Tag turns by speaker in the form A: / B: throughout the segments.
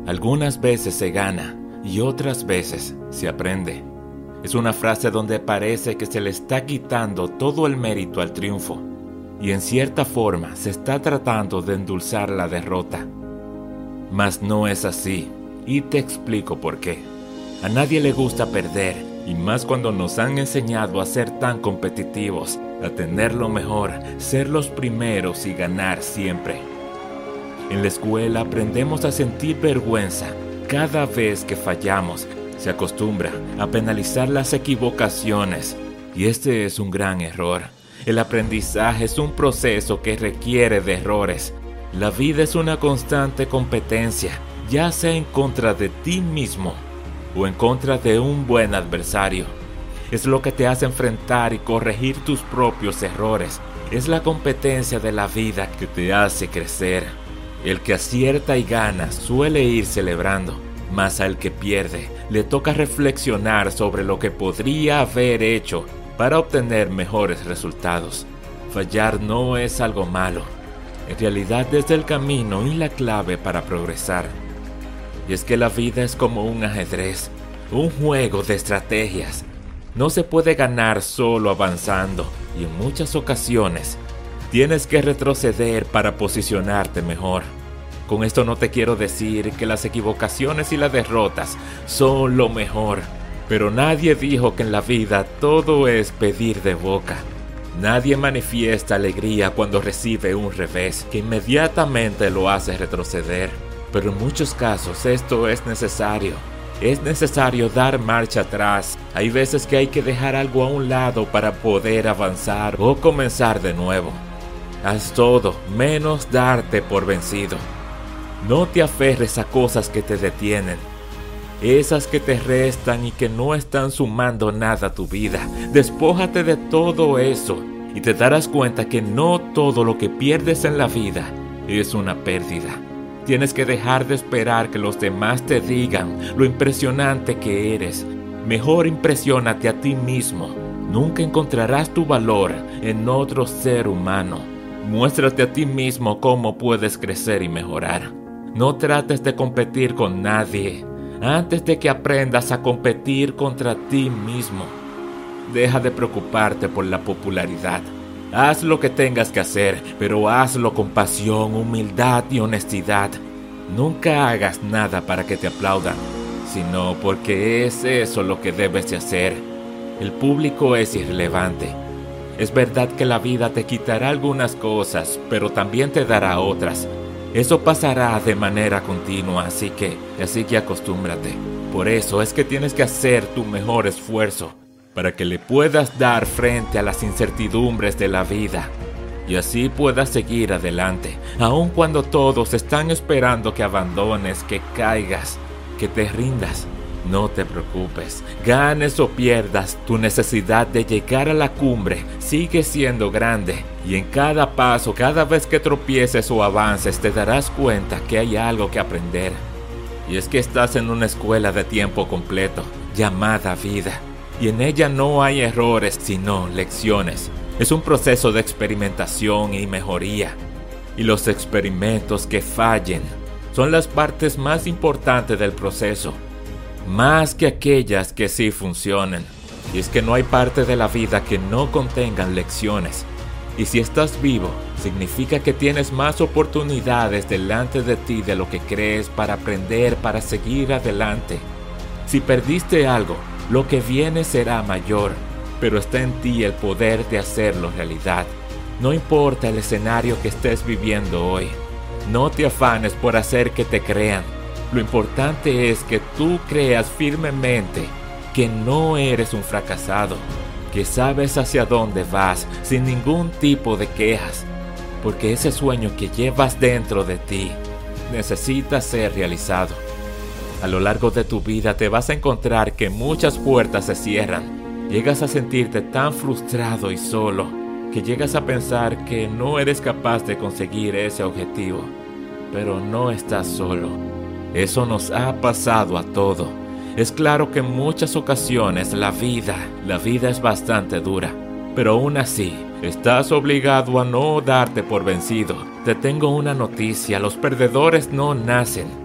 A: Algunas veces se gana y otras veces se aprende. Es una frase donde parece que se le está quitando todo el mérito al triunfo y en cierta forma se está tratando de endulzar la derrota. Mas no es así, y te explico por qué. A nadie le gusta perder, y más cuando nos han enseñado a ser tan competitivos, a tener lo mejor, ser los primeros y ganar siempre. En la escuela aprendemos a sentir vergüenza cada vez que fallamos. Se acostumbra a penalizar las equivocaciones, y este es un gran error. El aprendizaje es un proceso que requiere de errores. La vida es una constante competencia, ya sea en contra de ti mismo o en contra de un buen adversario. Es lo que te hace enfrentar y corregir tus propios errores. Es la competencia de la vida que te hace crecer. El que acierta y gana suele ir celebrando, mas al que pierde le toca reflexionar sobre lo que podría haber hecho para obtener mejores resultados. Fallar no es algo malo. En realidad es el camino y la clave para progresar. Y es que la vida es como un ajedrez, un juego de estrategias. No se puede ganar solo avanzando, y en muchas ocasiones tienes que retroceder para posicionarte mejor. Con esto no te quiero decir que las equivocaciones y las derrotas son lo mejor, pero nadie dijo que en la vida todo es pedir de boca. Nadie manifiesta alegría cuando recibe un revés que inmediatamente lo hace retroceder, pero en muchos casos esto es necesario. Es necesario dar marcha atrás. Hay veces que hay que dejar algo a un lado para poder avanzar o comenzar de nuevo. Haz todo menos darte por vencido. No te aferres a cosas que te detienen, esas que te restan y que no están sumando nada a tu vida. Despójate de todo eso y te darás cuenta que no todo lo que pierdes en la vida es una pérdida. Tienes que dejar de esperar que los demás te digan lo impresionante que eres. Mejor impresiónate a ti mismo. Nunca encontrarás tu valor en otro ser humano. Muéstrate a ti mismo cómo puedes crecer y mejorar. No trates de competir con nadie antes de que aprendas a competir contra ti mismo. Deja de preocuparte por la popularidad. Haz lo que tengas que hacer, pero hazlo con pasión, humildad y honestidad. Nunca hagas nada para que te aplaudan, sino porque es eso lo que debes de hacer. El público es irrelevante. Es verdad que la vida te quitará algunas cosas, pero también te dará otras. Eso pasará de manera continua, así que acostúmbrate. Por eso es que tienes que hacer tu mejor esfuerzo para que le puedas dar frente a las incertidumbres de la vida y así puedas seguir adelante, aun cuando todos están esperando que abandones, que caigas, que te rindas. No te preocupes, ganes o pierdas, tu necesidad de llegar a la cumbre sigue siendo grande. Y en cada paso, cada vez que tropieces o avances, te darás cuenta que hay algo que aprender. Y es que estás en una escuela de tiempo completo, llamada vida. Y en ella no hay errores, sino lecciones. Es un proceso de experimentación y mejoría. Y los experimentos que fallen son las partes más importantes del proceso, más que aquellas que sí funcionen. Y es que no hay parte de la vida que no contengan lecciones. Y si estás vivo, significa que tienes más oportunidades delante de ti de lo que crees para aprender, para seguir adelante. Si perdiste algo, lo que viene será mayor, pero está en ti el poder de hacerlo realidad. No importa el escenario que estés viviendo hoy. No te afanes por hacer que te crean. Lo importante es que tú creas firmemente que no eres un fracasado, que sabes hacia dónde vas sin ningún tipo de quejas, porque ese sueño que llevas dentro de ti necesita ser realizado. A lo largo de tu vida te vas a encontrar que muchas puertas se cierran. Llegas a sentirte tan frustrado y solo que llegas a pensar que no eres capaz de conseguir ese objetivo. Pero no estás solo. Eso nos ha pasado a todos. Es claro que en muchas ocasiones la vida es bastante dura, pero aún así, estás obligado a no darte por vencido. Te tengo una noticia, los perdedores no nacen.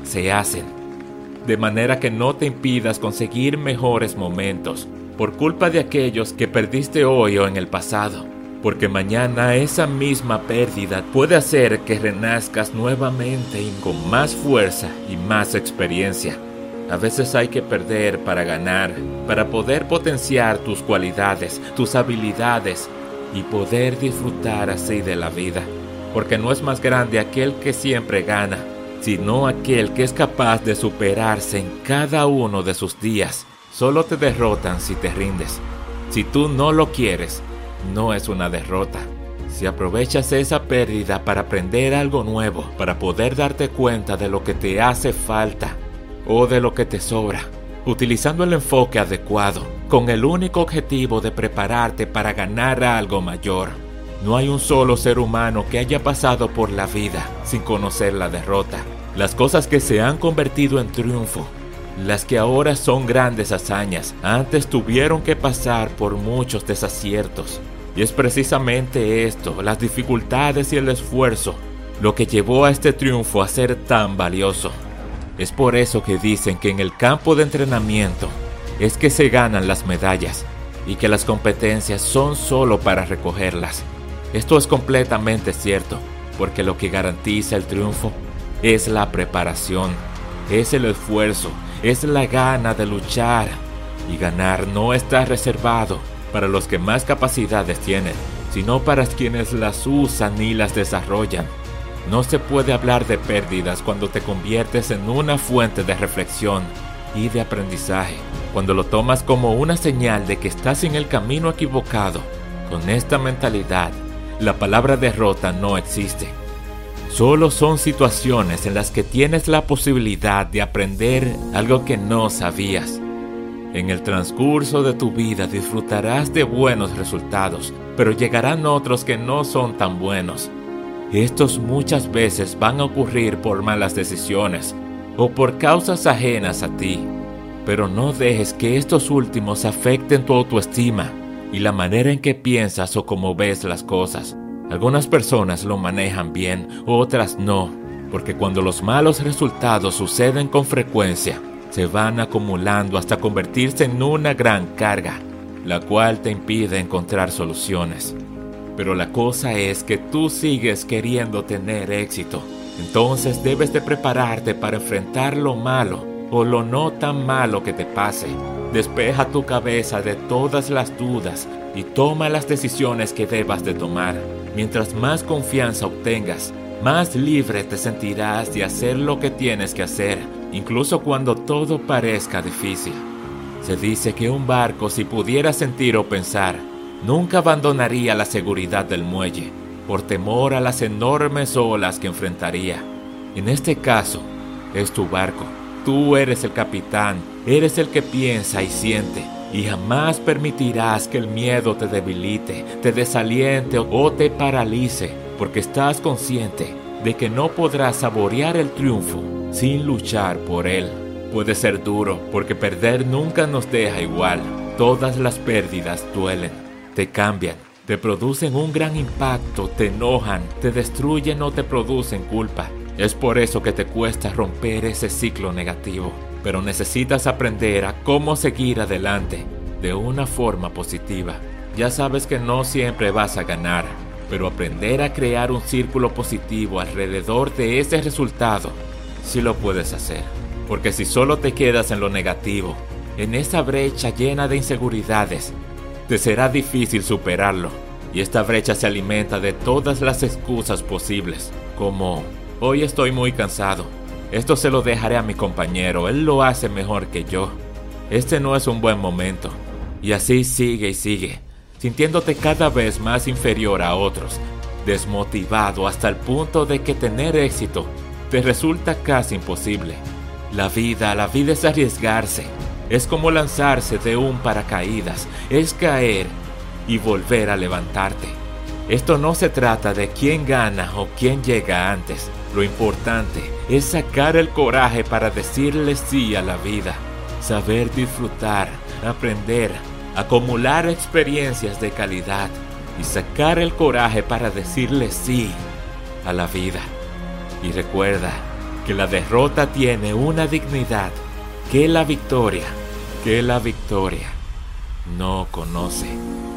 A: se hacen. De manera que no te impidas conseguir mejores momentos por culpa de aquellos que perdiste hoy o en el pasado, porque mañana esa misma pérdida puede hacer que renazcas nuevamente y con más fuerza y más experiencia. A veces hay que perder para ganar, para poder potenciar tus cualidades, tus habilidades y poder disfrutar así de la vida. Porque no es más grande aquel que siempre gana, sino aquel que es capaz de superarse en cada uno de sus días. Solo te derrotan si te rindes. Si tú no lo quieres, no es una derrota. Si aprovechas esa pérdida para aprender algo nuevo, para poder darte cuenta de lo que te hace falta o de lo que te sobra, utilizando el enfoque adecuado, con el único objetivo de prepararte para ganar algo mayor. No hay un solo ser humano que haya pasado por la vida sin conocer la derrota. Las cosas que se han convertido en triunfo, las que ahora son grandes hazañas, antes tuvieron que pasar por muchos desaciertos. Y es precisamente esto, las dificultades y el esfuerzo, lo que llevó a este triunfo a ser tan valioso. Es por eso que dicen que en el campo de entrenamiento es que se ganan las medallas y que las competencias son solo para recogerlas. Esto es completamente cierto, porque lo que garantiza el triunfo es la preparación, es el esfuerzo, es la gana de luchar. Y ganar no está reservado para los que más capacidades tienen, sino para quienes las usan y las desarrollan. No se puede hablar de pérdidas cuando te conviertes en una fuente de reflexión y de aprendizaje, cuando lo tomas como una señal de que estás en el camino equivocado. Con esta mentalidad, la palabra derrota no existe. Solo son situaciones en las que tienes la posibilidad de aprender algo que no sabías. En el transcurso de tu vida disfrutarás de buenos resultados, pero llegarán otros que no son tan buenos. Estos muchas veces van a ocurrir por malas decisiones o por causas ajenas a ti, pero no dejes que estos últimos afecten tu autoestima y la manera en que piensas o cómo ves las cosas. Algunas personas lo manejan bien, otras no, porque cuando los malos resultados suceden con frecuencia, se van acumulando hasta convertirse en una gran carga, la cual te impide encontrar soluciones. Pero la cosa es que tú sigues queriendo tener éxito, entonces debes de prepararte para enfrentar lo malo o lo no tan malo que te pase. Despeja tu cabeza de todas las dudas y toma las decisiones que debas de tomar. Mientras más confianza obtengas, más libre te sentirás de hacer lo que tienes que hacer, incluso cuando todo parezca difícil. Se dice que un barco, si pudiera sentir o pensar, nunca abandonaría la seguridad del muelle, por temor a las enormes olas que enfrentaría. En este caso, es tu barco. Tú eres el capitán, eres el que piensa y siente, y jamás permitirás que el miedo te debilite, te desaliente o te paralice, porque estás consciente de que no podrás saborear el triunfo sin luchar por él. Puede ser duro, porque perder nunca nos deja igual. Todas las pérdidas duelen, te cambian, te producen un gran impacto, te enojan, te destruyen o te producen culpa. Es por eso que te cuesta romper ese ciclo negativo, pero necesitas aprender a cómo seguir adelante de una forma positiva. Ya sabes que no siempre vas a ganar, pero aprender a crear un círculo positivo alrededor de ese resultado, sí lo puedes hacer. Porque si solo te quedas en lo negativo, en esa brecha llena de inseguridades, te será difícil superarlo. Y esta brecha se alimenta de todas las excusas posibles, como: hoy estoy muy cansado, esto se lo dejaré a mi compañero, él lo hace mejor que yo, este no es un buen momento. Y así sigue y sigue, sintiéndote cada vez más inferior a otros, desmotivado hasta el punto de que tener éxito te resulta casi imposible. La vida es arriesgarse, es como lanzarse de un paracaídas, es caer y volver a levantarte. Esto no se trata de quién gana o quién llega antes. Lo importante es sacar el coraje para decirle sí a la vida, saber disfrutar, aprender, acumular experiencias de calidad y sacar el coraje para decirle sí a la vida. Y recuerda que la derrota tiene una dignidad que la victoria no conoce.